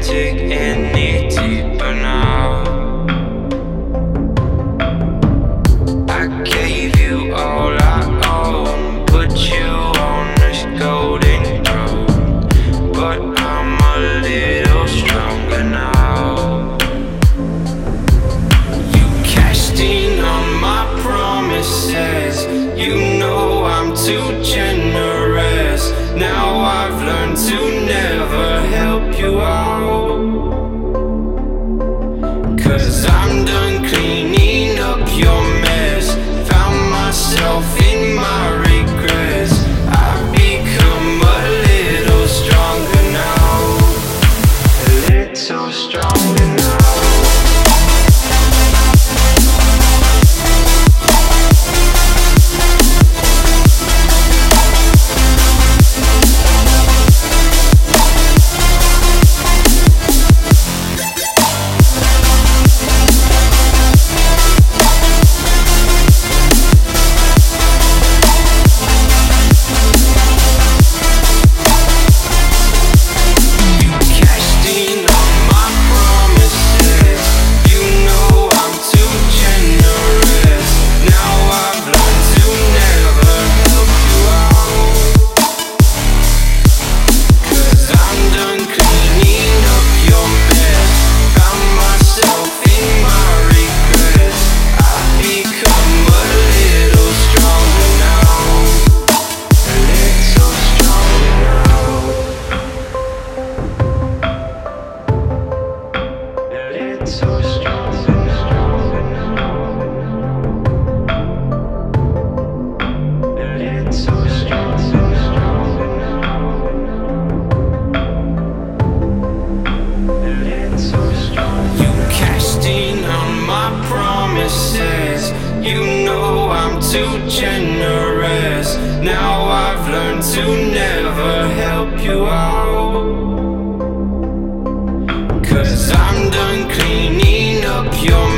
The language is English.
dig any deeper now. I gave you all I own, put you on this golden throne, but I'm a little stronger now. You cashed in on my promises, you know I'm too generous. Now I've learned to never help you out, 'cause I'm done cleaning up your mess. Found myself in my regrets. I've become a little stronger now, a little stronger now. You know I'm too generous. Now I've learned to never help you out, 'cause I'm done cleaning up your